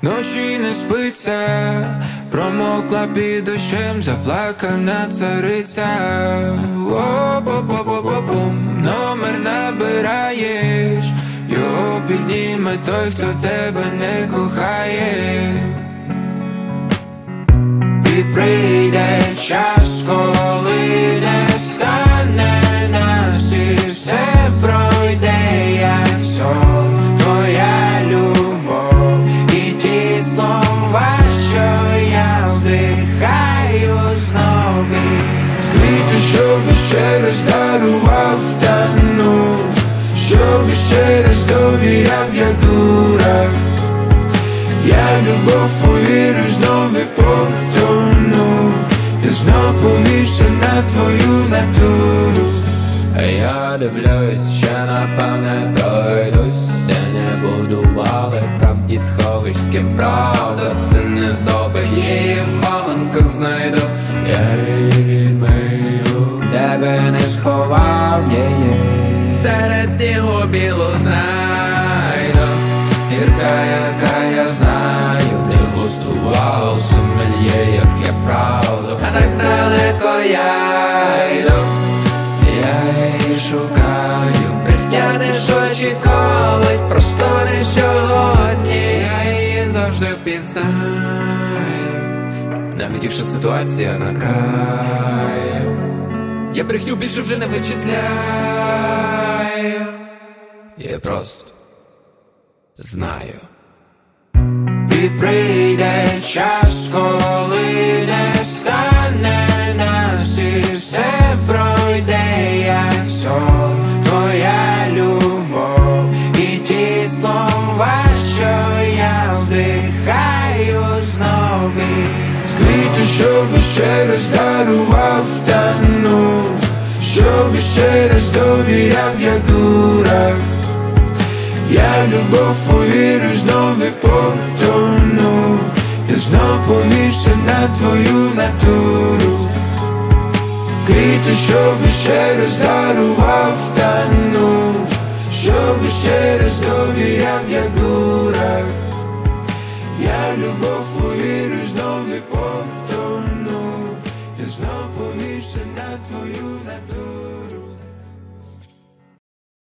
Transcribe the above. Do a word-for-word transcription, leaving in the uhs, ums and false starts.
Ночі не спиться, промокла під дощем, заплакана цариця. О-бо-бо-бо-бо-бум, номер набираєш, його підніме той, хто тебе не кохає. І прийде час, коли не стане нас, і все пройде, як сон. Твоя любов і ті слова, що я вдихаю знову. З квіти, щоб ще раз дарував тану, щоб ще раз довіряв, як дурак. Я любов повірю, знов і потону, я знов повівся на твою натуру. Я дивлюсь, ще напевне дойдусь, де не будували правді сховиськи. Правда, це не здобич, її в хованках знайду, я її відмию, де би не сховав її, серед снігу білу знайду. Гірка, яка я знаю, не густував сомельє, як я правду. А так далеко я йду, я її шукаю, брехня що очіколить, просто не сьогодні. Я її завжди впізнаю, навіть якщо ситуація на краю. Я брехню більше вже не вичисляю, я просто знаю. І прийде час, коли не стане нас, і все пройде, як сон. Твоя любов і ті слова, що я вдихаю знову. З квітів, щоб ще раз дарував тану, щоб ще раз довіряв, як дурак. Я любов повірю, знов і потону, я знов повівся на твою натуру. Квіти, щоб ще раз дарував тану, щоб ще раз довіряв, як дурак. Я любов